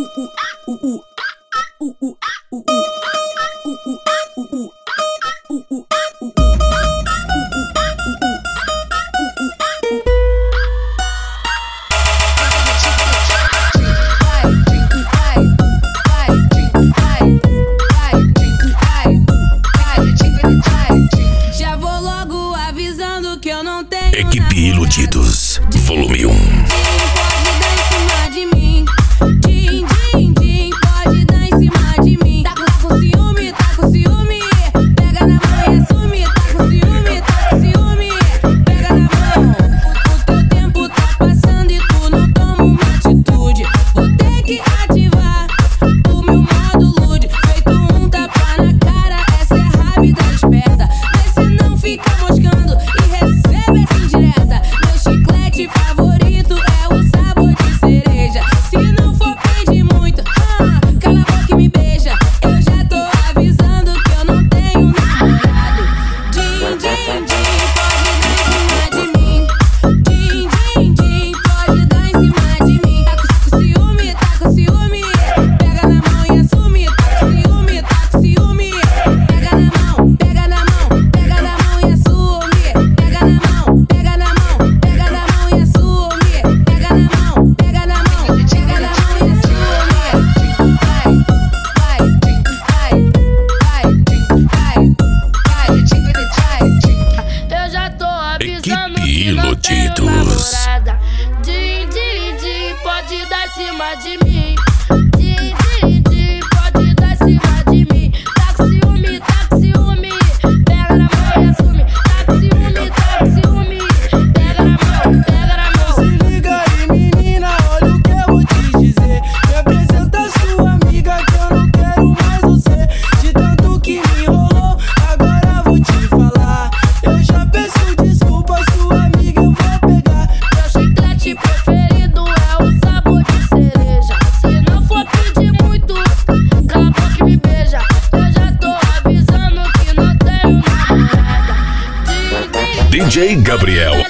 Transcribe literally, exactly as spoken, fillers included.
Já vou logo avisando que eu não tenho Equipe Iludidos, volume um. Pode dar em cima de mim. Din, din, din, pode dar em cima de mim. Tá com, tá com ciúme, tá com ciúme. Pega na mão e assume. Tá com ciúme, tá com ciúme. Pega na mão. O teu tempo tá passando e tu não toma uma atitude. Vou ter que ativar o meu modo lude. Feito um tapa na cara, essa é rápida esperta. Vê se não fica moscando e recebe essa indireta. Meu chiclete favorito é o sabor de cereja. Se não for pedir muito, ah, cala a boca e me beija. Eu já tô avisando que eu não tenho namorado. Din, din, din, pode dar em cima de mim. Din, din, din, pode dar em cima de mim. Tá com, tá com ciúme, tá com ciúme. Pega na mão e assume. Tá com ciúme, tá com ciúme. Pega na mão, pega na mão, pega na mão e assume. Pega na mão, pega na mão, pega na mão e assume. Pega na mão, pega na mão, pega na mão e assume. Vai, vai, vai, vai, vai. Eu já tô avisando Equipe que não tenho Iludidos. namorada. Din, din, din, pode dar em cima de mim. Din, din, din, pode dar em cima de mim. Tá com ciúme, tá com ciúme. Pega na mão e assume. Tá com ciúme, tá com ciúme. Pega na mão, pega na mão. Se liga aí, menina, olha o que eu vou te dizer. Me apresenta sua amiga que eu não quero mais você. De tanto que me enrolou, agora vou te falar. Eu já peço desculpa, sua amiga eu vou pegar. Meu chiclete preferido é o sabor de cereja. Se não for pedir muito, cala a boca e me beija. Eu já tô avisando que não tenho namorada. Din, din, D J Gabriel